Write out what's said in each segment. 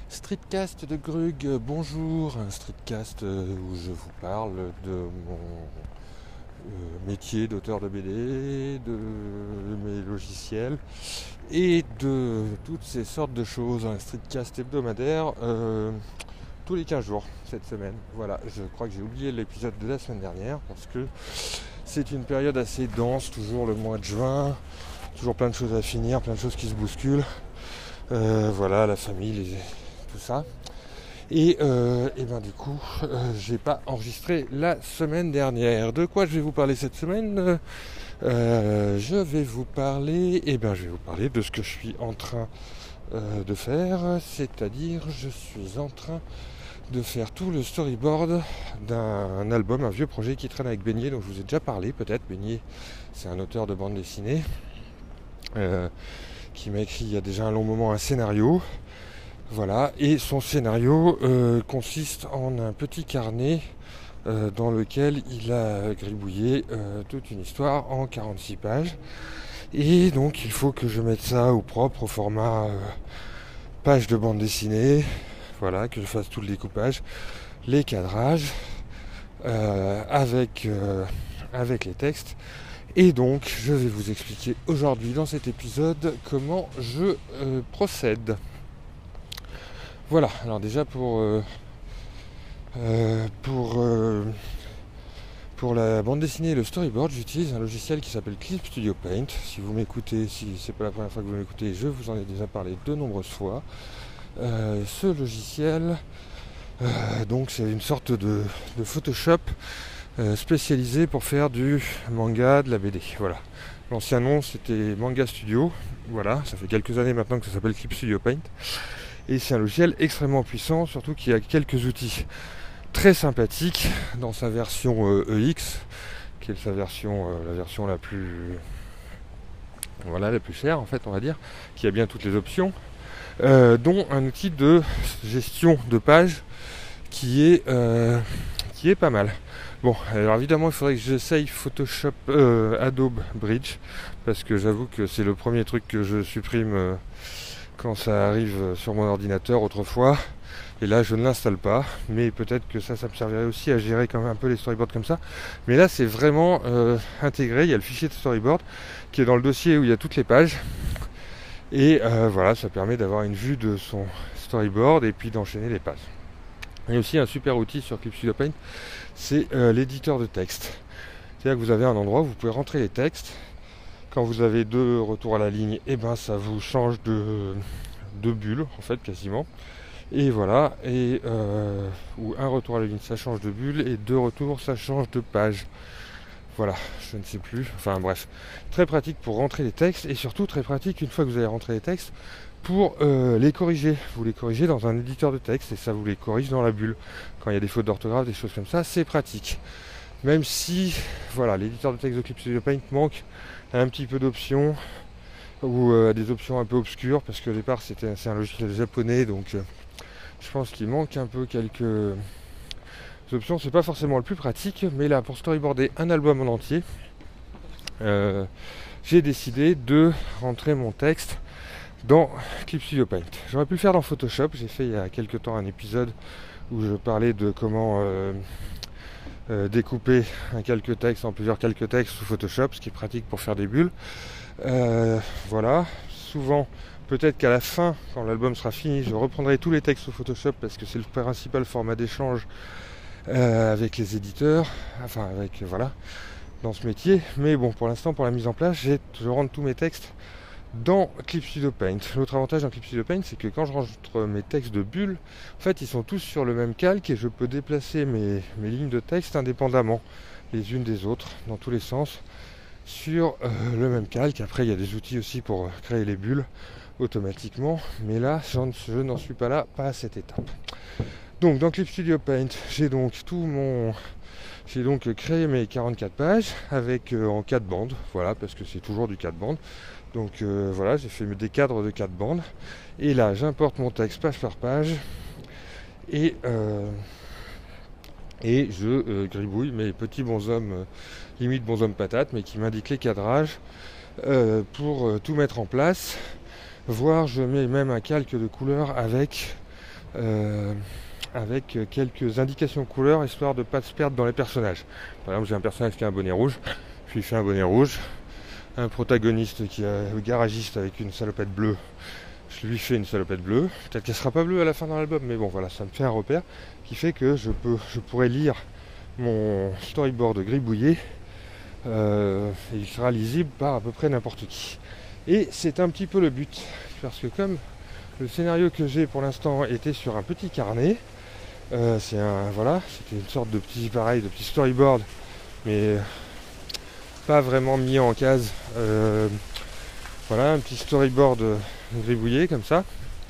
Streetcast de Grug, bonjour, un streetcast où je vous parle de mon métier d'auteur de BD, de mes logiciels et de toutes ces sortes de choses. Un streetcast hebdomadaire tous les 15 jours cette semaine. Voilà, je crois que j'ai oublié l'épisode de la semaine dernière parce que c'est une période assez dense, toujours le mois de juin, toujours plein de choses à finir, plein de choses qui se bousculent. Voilà, la famille, tout ça. Et ben du coup, j'ai pas enregistré la semaine dernière. De quoi je vais vous parler cette semaine Je vais vous parler, de ce que je suis en train de faire, c'est-à-dire je suis en train de faire tout le storyboard d'un album, un vieux projet qui traîne avec Beignet, dont je vous ai déjà parlé peut-être. Beignet, c'est un auteur de bande dessinée qui m'a écrit il y a déjà un long moment un scénario. Voilà, et son scénario consiste en un petit carnet dans lequel il a gribouillé toute une histoire en 46 pages. Et donc il faut que je mette ça au propre, au format page de bande dessinée. Voilà, que je fasse tout le découpage, les cadrages, avec les textes. Et donc je vais vous expliquer aujourd'hui dans cet épisode comment je procède. Voilà, alors déjà pour la bande dessinée et le storyboard, j'utilise un logiciel qui s'appelle Clip Studio Paint. Si vous m'écoutez, si c'est pas la première fois que vous m'écoutez, je vous en ai déjà parlé de nombreuses fois. Ce logiciel, donc c'est une sorte de Photoshop spécialisé pour faire du manga, de la BD. Voilà. L'ancien nom c'était Manga Studio. Voilà, ça fait quelques années maintenant que ça s'appelle Clip Studio Paint. Et c'est un logiciel extrêmement puissant, surtout qu'il y a quelques outils très sympathiques dans sa version EX, qui est la version la plus chère en fait, on va dire, qui a bien toutes les options, dont un outil de gestion de page qui est pas mal. Bon, alors évidemment il faudrait que j'essaye Photoshop, Adobe Bridge, parce que j'avoue que c'est le premier truc que je supprime quand ça arrive sur mon ordinateur autrefois, et là je ne l'installe pas, mais peut-être que ça me servirait aussi à gérer quand même un peu les storyboards comme ça. Mais là c'est vraiment intégré, il y a le fichier de storyboard qui est dans le dossier où il y a toutes les pages, et voilà, ça permet d'avoir une vue de son storyboard et puis d'enchaîner les pages. Il y a aussi un super outil sur Clip Studio Paint, c'est l'éditeur de texte. C'est-à-dire que vous avez un endroit où vous pouvez rentrer les textes. Quand vous avez deux retours à la ligne, et ben ça vous change de bulle en fait quasiment. Et voilà, ou un retour à la ligne ça change de bulle, et deux retours ça change de page. Voilà, je ne sais plus. Enfin bref, très pratique pour rentrer les textes, et surtout très pratique une fois que vous avez rentré les textes pour les corriger. Vous les corrigez dans un éditeur de texte et ça vous les corrige dans la bulle. Quand il y a des fautes d'orthographe, des choses comme ça, c'est pratique. Même si, voilà, l'éditeur de texte de Clip Studio Paint manque un petit peu d'options, ou des options un peu obscures, parce que au départ c'est un logiciel japonais, donc je pense qu'il manque un peu quelques options. C'est pas forcément le plus pratique, mais là pour storyboarder un album en entier, j'ai décidé de rentrer mon texte dans Clip Studio Paint. J'aurais pu le faire dans Photoshop, j'ai fait il y a quelques temps un épisode où je parlais de comment découper un calque texte en plusieurs calques textes sous Photoshop, ce qui est pratique pour faire des bulles. Voilà, souvent, peut-être qu'à la fin, quand l'album sera fini, je reprendrai tous les textes sous Photoshop parce que c'est le principal format d'échange avec les éditeurs, enfin avec voilà, dans ce métier. Mais bon, pour l'instant, pour la mise en place, je rentre tous mes textes dans Clip Studio Paint. L'autre avantage dans Clip Studio Paint, c'est que quand je rentre mes textes de bulles, en fait ils sont tous sur le même calque et je peux déplacer mes lignes de texte indépendamment les unes des autres, dans tous les sens, sur le même calque. Après il y a des outils aussi pour créer les bulles automatiquement, mais là je n'en suis pas là, pas à cette étape. Donc dans Clip Studio Paint, j'ai donc créé mes 44 pages avec en 4 bandes, voilà, parce que c'est toujours du 4 bandes. Donc voilà, j'ai fait des cadres de 4 bandes. Et là, j'importe mon texte page par page. Et je gribouille mes petits bonshommes, limite bonshommes patates, mais qui m'indiquent les cadrages pour tout mettre en place. Voire je mets même un calque de couleur avec avec quelques indications couleurs, histoire de ne pas se perdre dans les personnages. Par exemple, j'ai un personnage qui a un bonnet rouge, je lui fais un bonnet rouge. Un protagoniste qui est un garagiste avec une salopette bleue, je lui fais une salopette bleue. Peut-être qu'elle sera pas bleue à la fin dans l'album, mais bon voilà, ça me fait un repère qui fait que je pourrais lire mon storyboard gribouillé et il sera lisible par à peu près n'importe qui. Et c'est un petit peu le but, parce que comme le scénario que j'ai pour l'instant était sur un petit carnet, c'était une sorte de petit storyboard, mais pas vraiment mis en case. Voilà, un petit storyboard gribouillé comme ça.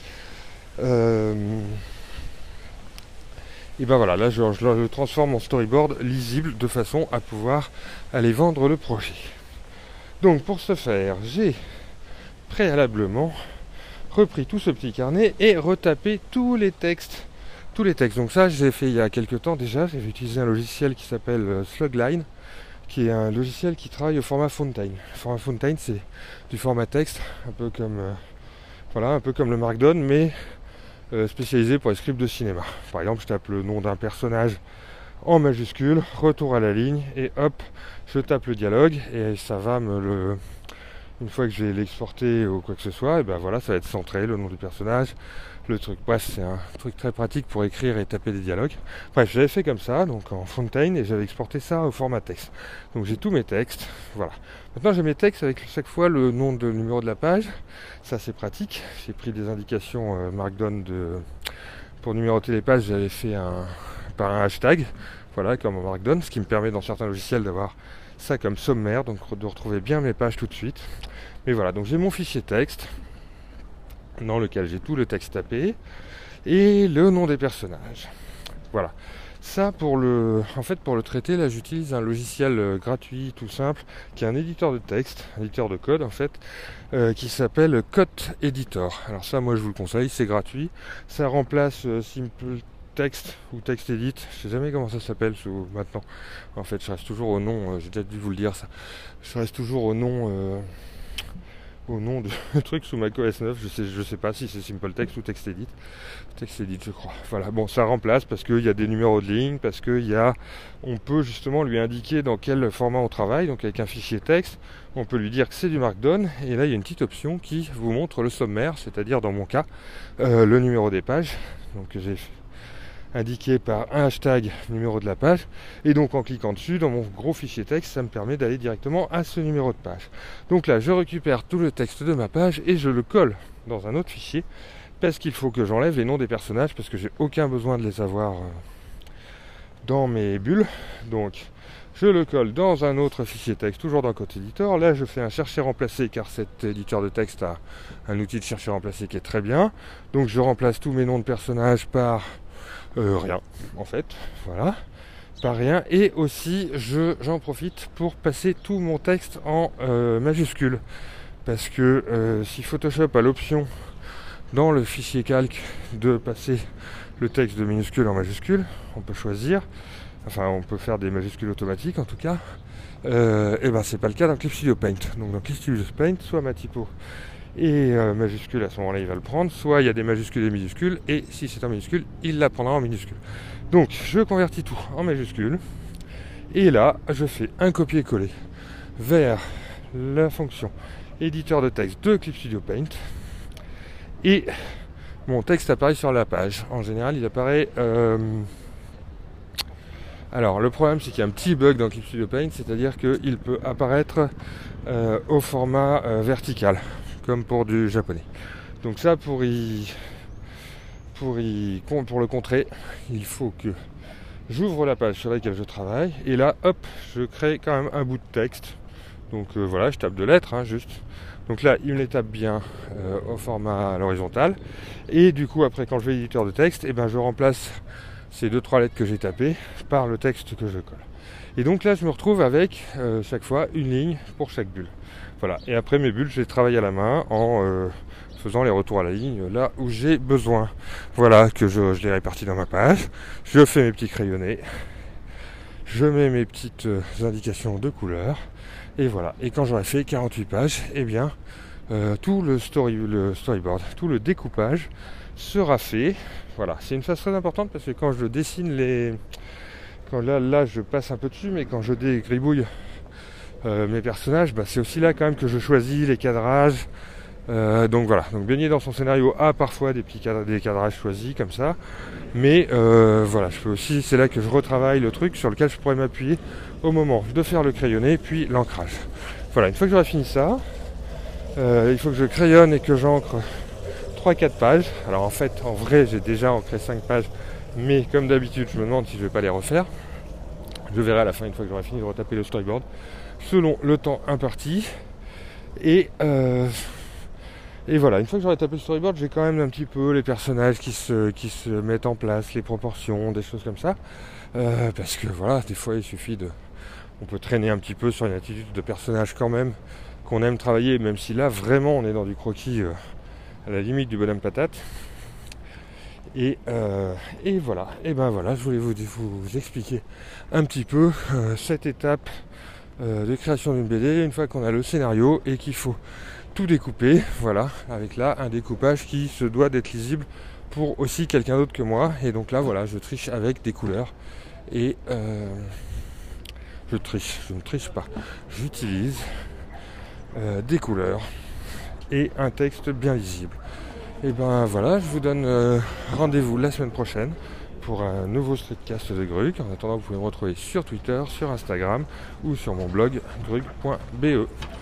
Et ben voilà, là je le transforme en storyboard lisible de façon à pouvoir aller vendre le projet. Donc pour ce faire, j'ai préalablement repris tout ce petit carnet et retapé tous les textes. Donc ça, j'ai fait il y a quelques temps déjà. J'ai utilisé un logiciel qui s'appelle Slugline, qui est un logiciel qui travaille au format Fountain. Le format Fountain, c'est du format texte, un peu comme le Markdown, mais spécialisé pour les scripts de cinéma. Par exemple, je tape le nom d'un personnage en majuscule, retour à la ligne, et hop, je tape le dialogue, et ça va une fois que je vais l'exporter ou quoi que ce soit, et ben voilà, ça va être centré, le nom du personnage, le truc. Bref, c'est un truc très pratique pour écrire et taper des dialogues. Bref, j'avais fait comme ça, donc en Fountain, et j'avais exporté ça au format texte. Donc j'ai tous mes textes, voilà. Maintenant j'ai mes textes avec chaque fois le nom de numéro de la page. Ça c'est pratique. J'ai pris des indications Markdown pour numéroter les pages, j'avais fait par un hashtag, voilà, comme en Markdown, ce qui me permet dans certains logiciels d'avoir ça comme sommaire, donc de retrouver bien mes pages tout de suite. Mais voilà, donc j'ai mon fichier texte dans lequel j'ai tout le texte tapé et le nom des personnages. Voilà. Ça pour le traiter, là j'utilise un logiciel gratuit tout simple qui est un éditeur de texte, un éditeur de code en fait, qui s'appelle Qt Editor. Alors ça, moi je vous le conseille, c'est gratuit. Ça remplace Simple Text ou TextEdit, je sais jamais comment ça s'appelle maintenant. En fait, je reste toujours au nom, j'ai peut-être dû vous le dire ça. Je reste toujours au nom de truc sous macOS 9, je sais pas si c'est Simple Text ou TextEdit. TextEdit, je crois. Voilà, bon, ça remplace parce qu'il y a des numéros de ligne, parce on peut justement lui indiquer dans quel format on travaille. Donc avec un fichier texte, on peut lui dire que c'est du Markdown, et là il y a une petite option qui vous montre le sommaire, c'est-à-dire dans mon cas, le numéro des pages. Donc j'ai indiqué par un hashtag numéro de la page, et donc en cliquant dessus dans mon gros fichier texte, ça me permet d'aller directement à ce numéro de page. Donc là je récupère tout le texte de ma page et je le colle dans un autre fichier, parce qu'il faut que j'enlève les noms des personnages, parce que j'ai aucun besoin de les avoir dans mes bulles. Donc je le colle dans un autre fichier texte, toujours dans Qt Editor. Là je fais un chercher-remplacer, car cet éditeur de texte a un outil de chercher-remplacer qui est très bien. Donc je remplace tous mes noms de personnages par rien, en fait, voilà, pas rien. Et aussi j'en profite pour passer tout mon texte en majuscule, parce que si Photoshop a l'option dans le fichier calque de passer le texte de minuscule en majuscule, on peut choisir, enfin on peut faire des majuscules automatiques en tout cas, et ben c'est pas le cas dans Clip Studio Paint. Donc dans Clip Studio Paint, soit ma typo et majuscule, à ce moment-là il va le prendre, soit il y a des majuscules et minuscules, et si c'est en minuscule, il la prendra en minuscule. Donc je convertis tout en majuscule, et là je fais un copier-coller vers la fonction éditeur de texte de Clip Studio Paint, et mon texte apparaît sur la page. En général il apparaît alors le problème c'est qu'il y a un petit bug dans Clip Studio Paint, c'est-à-dire qu'il peut apparaître au format vertical, comme pour du japonais. Donc ça, pour le contrer, il faut que j'ouvre la page sur laquelle je travaille, et là hop, je crée quand même un bout de texte. Donc voilà, je tape deux lettres, juste. Donc là il me les tape bien au format à l'horizontale, et du coup après, quand je vais à l'éditeur de texte, et ben je remplace ces 2-3 lettres que j'ai tapées par le texte que je colle. Et donc là je me retrouve avec chaque fois une ligne pour chaque bulle. Voilà, et après mes bulles, je les travaille à la main en faisant les retours à la ligne là où j'ai besoin. Voilà, que je les répartis dans ma page, je fais mes petits crayonnés, je mets mes petites indications de couleur, et voilà. Et quand j'aurai fait 48 pages, eh bien tout le storyboard, tout le découpage sera fait. Voilà, c'est une phase très importante parce que quand je dessine quand là je passe un peu dessus, mais quand je dégribouille mes personnages, c'est aussi là quand même que je choisis les cadrages. Donc voilà, donc Beignet dans son scénario a parfois des cadrages choisis comme ça, mais voilà, je peux aussi, c'est là que je retravaille le truc sur lequel je pourrais m'appuyer au moment de faire le crayonné puis l'ancrage. Voilà, une fois que j'aurai fini ça, il faut que je crayonne et que j'encre 3-4 pages. Alors en fait, en vrai, j'ai déjà ancré 5 pages, mais comme d'habitude, je me demande si je vais pas les refaire. Je verrai à la fin, une fois que j'aurai fini de retaper le storyboard, selon le temps imparti. Et voilà, une fois que j'aurai tapé le storyboard, j'ai quand même un petit peu les personnages qui se mettent en place, les proportions, des choses comme ça. Parce que voilà, des fois il suffit on peut traîner un petit peu sur une attitude de personnage quand même, qu'on aime travailler, même si là vraiment on est dans du croquis à la limite du bonhomme patate. Et voilà, et ben voilà, je voulais vous expliquer un petit peu cette étape de création d'une BD, une fois qu'on a le scénario et qu'il faut tout découper, voilà, avec là un découpage qui se doit d'être lisible pour aussi quelqu'un d'autre que moi. Et donc là voilà, je triche avec des couleurs et je ne triche pas, j'utilise des couleurs et un texte bien lisible. Et ben voilà, je vous donne rendez-vous la semaine prochaine pour un nouveau streetcast de Gruc. En attendant, vous pouvez me retrouver sur Twitter, sur Instagram ou sur mon blog gruc.be.